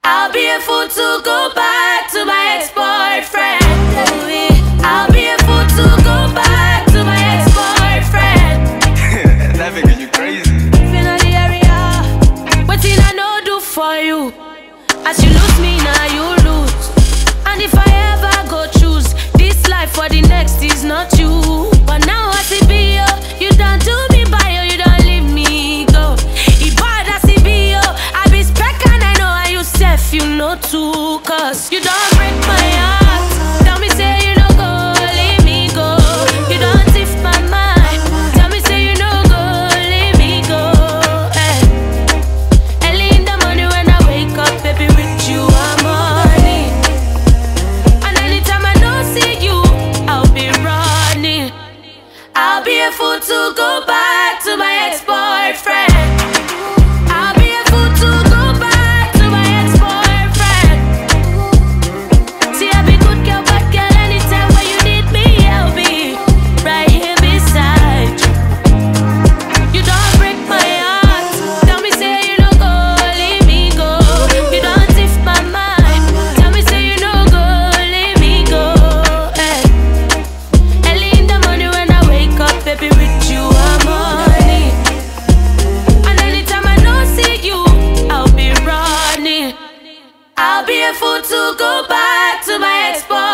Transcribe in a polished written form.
I'll be a fool to go back to my ex-boyfriend. I'll be a fool to go back to my ex-boyfriend. That nigga, you crazy. If you're not the area, what did I know do for you? As you lose me, now you lose. And if I ever go choose this life for the next is not you. But now I see be you don't do me by you don't leave me go. If I see be I be spec and I know how you self you know too. Cause you don't break my heart. Tell me say you don't go, leave me go. You don't tiff my mind. Tell me say you don't go, leave me go. Early in the morning when I wake up, baby, with you I'm morning. And anytime I don't see you, I'll be running. I'll be a fool to go back to my ex-boyfriend. I'll be a fool to go back to my ex-boyfriend. See, I be good girl, bad girl. Anytime when you need me, I'll be right here beside you. You don't break my heart. Tell me say you don't go, leave me go. You don't tiff my mind. Tell me say you don't go, leave me go. Early in the morning when I wake up, baby, with you I'm morning. And anytime I don't see you, I'll be running. I'll be a fool to go back to my ex-boyfriend.